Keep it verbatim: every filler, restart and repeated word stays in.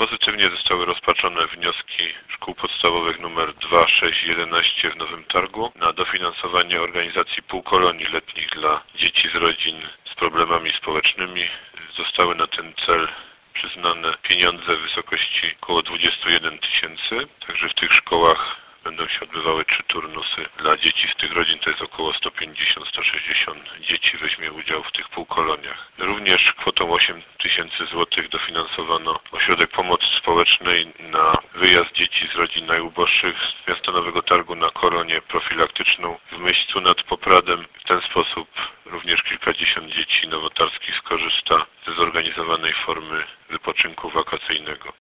Pozytywnie zostały rozpatrzone wnioski szkół podstawowych nr dwa, sześć i jedenaście w Nowym Targu na dofinansowanie organizacji półkolonii letnich dla dzieci z rodzin z problemami społecznymi. Zostały na ten cel przyznane pieniądze w wysokości około dwudziestu jeden tysięcy. Także w tych szkołach będą się odbywały trzy turnusy dla dzieci z tych rodzin, to jest około sto pięćdziesiąt do stu sześćdziesięciu dzieci weźmie udział w tych półkoloniach. Również kwotą osiem tysięcy złotych dofinansowano ośrodek pomocy społecznej na wyjazd dzieci z rodzin najuboższych z miasta Nowego Targu na kolonię profilaktyczną w Myścu nad Popradem. W ten sposób również kilkadziesiąt dzieci nowotarskich skorzysta ze zorganizowanej formy wypoczynku wakacyjnego.